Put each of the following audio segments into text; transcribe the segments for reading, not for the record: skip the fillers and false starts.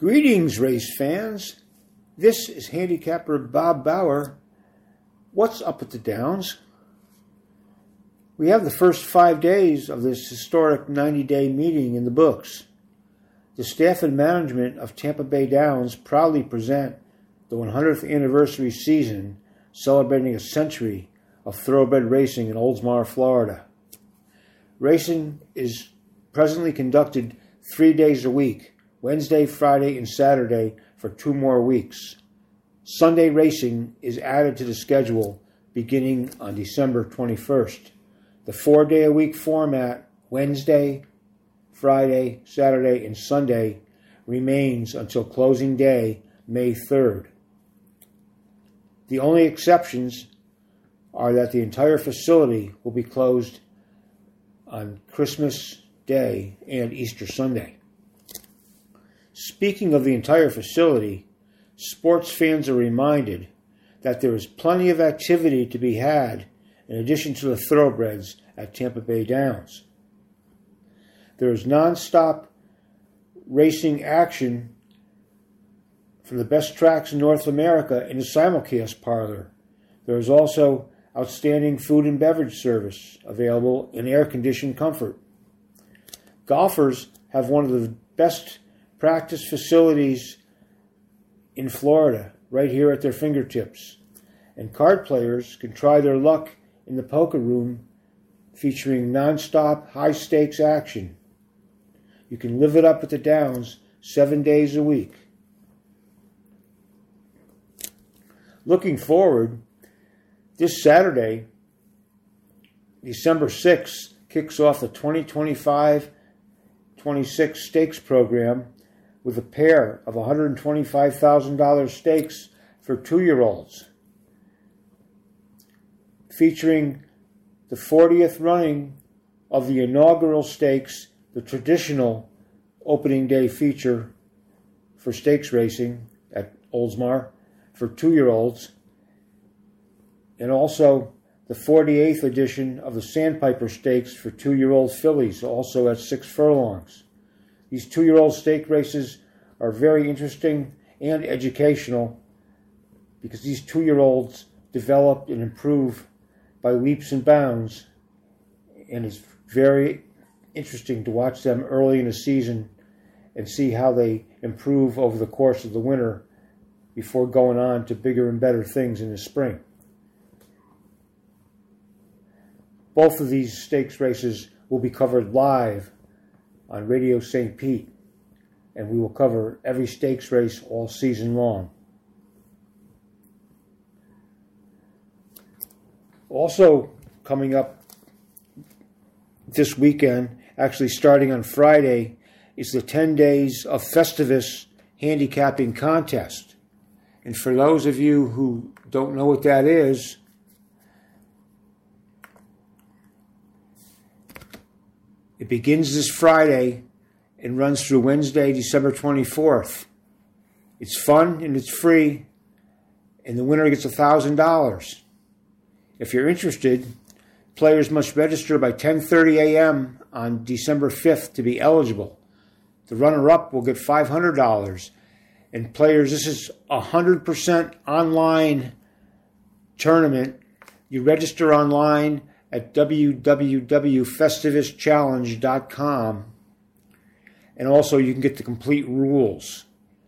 Greetings, race fans. This is handicapper Bob Bauer. What's up at the Downs? We have the first 5 days of this historic 90-day meeting in the books. The staff and management of Tampa Bay Downs proudly present the 100th anniversary season, celebrating a century of thoroughbred racing in Oldsmar, Florida. Racing is presently conducted 3 days a week, Wednesday, Friday, and Saturday for 2 more weeks. Sunday racing is added to the schedule beginning on December 21st. The 4-day-a-week format, Wednesday, Friday, Saturday, and Sunday, remains until closing day, May 3rd. The only exceptions are that the entire facility will be closed on Christmas Day and Easter Sunday. Speaking of the entire facility, sports fans are reminded that there is plenty of activity to be had in addition to the thoroughbreds at Tampa Bay Downs. There is non-stop racing action from the best tracks in North America in the simulcast parlor. There is also outstanding food and beverage service available in air-conditioned comfort. Golfers have one of the best practice facilities in Florida right here at their fingertips. And card players can try their luck in the poker room featuring non-stop high-stakes action. You can live it up at the Downs 7 days a week. Looking forward, this Saturday, December 6th, kicks off the 2025-26 stakes program with a pair of $125,000 stakes for 2-year-olds, featuring the 40th running of the inaugural stakes, the traditional opening day feature for stakes racing at Oldsmar for 2-year-olds, and also the 48th edition of the Sandpiper Stakes for 2-year-old fillies, also at 6 furlongs. These 2-year-old stake races are very interesting and educational because these 2-year-olds develop and improve by leaps and bounds, and it's very interesting to watch them early in the season and see how they improve over the course of the winter before going on to bigger and better things in the spring. Both of these stakes races will be covered live on Radio St. Pete, and we will cover every stakes race all season long. Also coming up this weekend, actually starting on Friday, is the 10 Days of Festivus Handicapping Contest. And for those of you who don't know what that is, it begins this Friday and runs through Wednesday, December 24th. It's fun and it's free, and the winner gets $1,000. If you're interested, players must register by 10:30 a.m. on December 5th to be eligible. The runner-up will get $500. And players, this is a 100% online tournament. You register online at www.festivuschallenge.com, and also you can get the complete rules.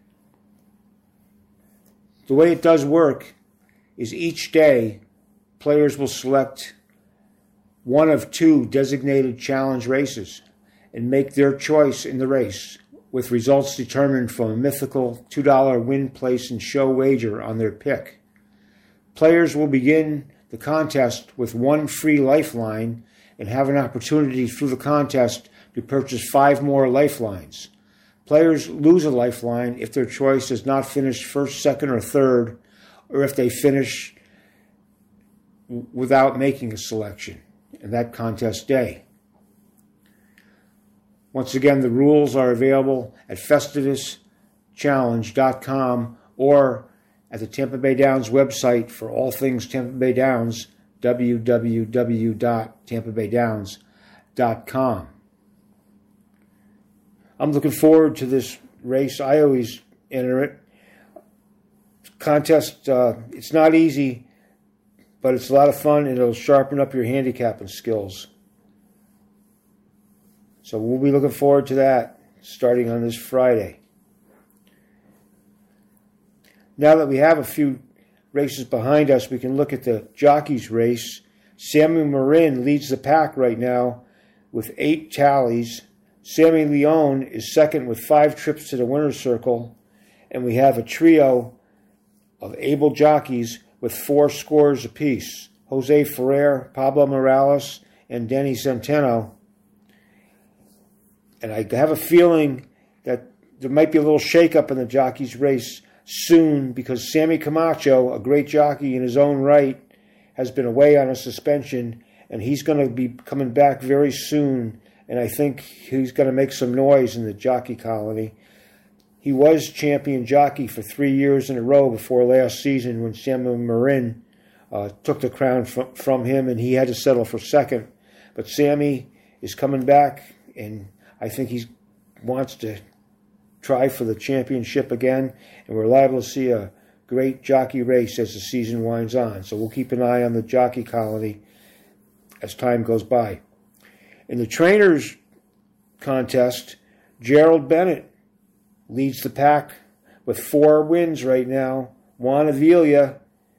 The way it does work is each day players will select one of 2 designated challenge races and make their choice in the race, with results determined from a mythical $2 win, place, and show wager on their pick. Players will begin the contest with 1 free lifeline and have an opportunity through the contest to purchase 5 more lifelines. Players lose a lifeline if their choice is not finished first, second, or third, or if they finish without making a selection in that contest day. Once again, the rules are available at FestivusChallenge.com or at the Tampa Bay Downs website for all things Tampa Bay Downs, www.tampabaydowns.com. I'm looking forward to this race. I always enter it. Contest, it's not easy, but it's a lot of fun, and it'll sharpen up your handicapping skills. So we'll be looking forward to that starting on this Friday. Now that we have a few races behind us, we can look at the jockeys race. Sammy Marin leads the pack right now with 8 tallies. Sammy Leone is second with 5 trips to the winner's circle. And we have a trio of able jockeys with 4 scores apiece. Jose Ferrer, Pablo Morales, and Denny Centeno. And I have a feeling that there might be a little shakeup in the jockeys race soon, because Sammy Camacho, a great jockey in his own right, has been away on a suspension, and he's going to be coming back very soon, and I think he's going to make some noise in the jockey colony. He was champion jockey for 3 years in a row before last season when Sammy Marin took the crown from him, and he had to settle for second. But Sammy is coming back, and I think he wants to try for the championship again, and we're liable to see a great jockey race as the season winds on. So we'll keep an eye on the jockey colony as time goes by. In the trainers contest, Gerald Bennett leads the pack with 4 wins right now. Juan Avila,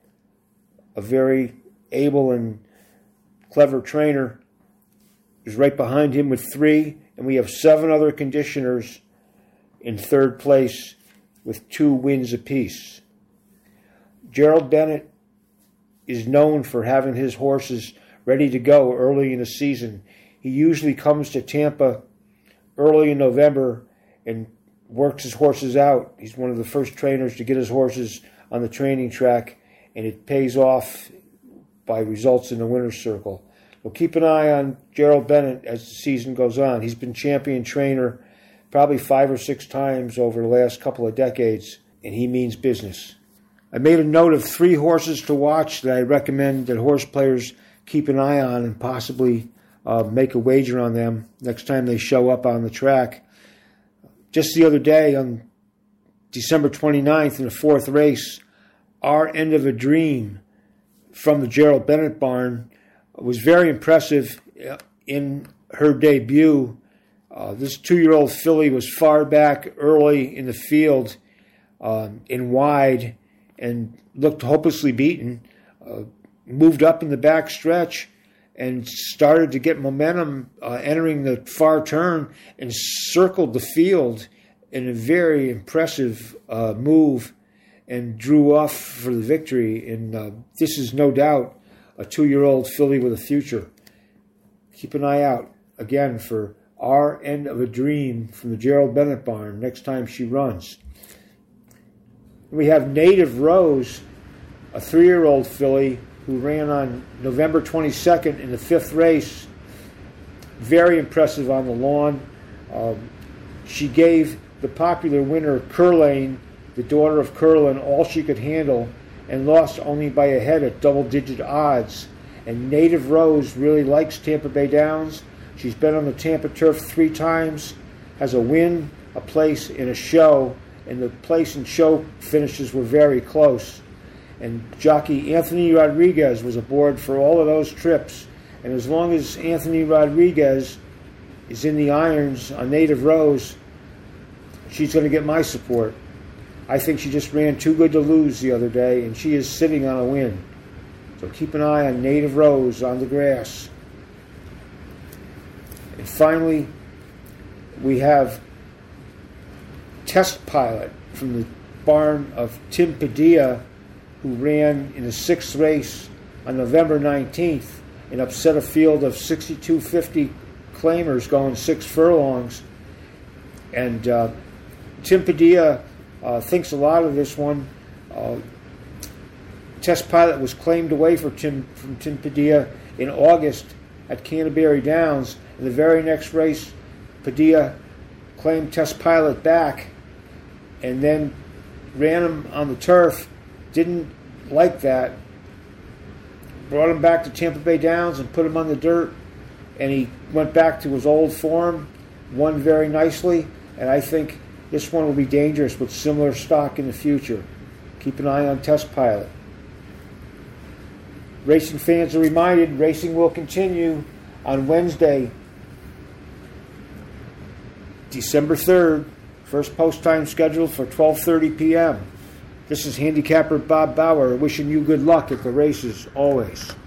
a very able and clever trainer, is right behind him with 3, and we have 7 other conditioners in third place with 2 wins apiece. Gerald Bennett is known for having his horses ready to go early in the season. He usually comes to Tampa early in November and works his horses out. He's one of the first trainers to get his horses on the training track, and it pays off by results in the winner's circle. We'll keep an eye on Gerald Bennett as the season goes on. He's been champion trainer probably 5 or 6 times over the last couple of decades, and he means business. I made a note of 3 horses to watch that I recommend that horse players keep an eye on and possibly make a wager on them next time they show up on the track. Just the other day, on December 29th in the 4th race, Our End of a Dream from the Gerald Bennett barn was very impressive in her debut. This 2-year-old filly was far back early in the field in wide and looked hopelessly beaten, moved up in the back stretch and started to get momentum entering the far turn and circled the field in a very impressive move and drew off for the victory. And this is no doubt a 2-year-old filly with a future. Keep an eye out, again, for Our End of a Dream from the Gerald Bennett barn next time she runs. We have Native Rose, a 3-year-old filly who ran on November 22nd in the 5th race. Very impressive on the lawn. She gave the popular winner, Curlane, the daughter of Curlin, all she could handle and lost only by a head at double-digit odds. And Native Rose really likes Tampa Bay Downs. She's been on the Tampa turf 3 times, has a win, a place, and a show, and the place and show finishes were very close. And jockey Anthony Rodriguez was aboard for all of those trips. And as long as Anthony Rodriguez is in the irons on Native Rose, she's going to get my support. I think she just ran too good to lose the other day, and she is sitting on a win. So keep an eye on Native Rose on the grass. And finally, we have Test Pilot from the barn of Tim Padilla, who ran in the 6th race on November 19th and upset a field of 6250 claimers going 6 furlongs. And Tim Padilla thinks a lot of this one. Test Pilot was claimed away from Tim Padilla in August at Canterbury Downs. In the very next race, Padilla claimed Test Pilot back and then ran him on the turf. Didn't like that. Brought him back to Tampa Bay Downs and put him on the dirt. And he went back to his old form, won very nicely. And I think This one will be dangerous with similar stock in the future. Keep an eye on Test Pilot. Racing fans are reminded racing will continue on Wednesday, December 3rd. First post time scheduled for 12:30 p.m. This is handicapper Bob Bauer wishing you good luck at the races always.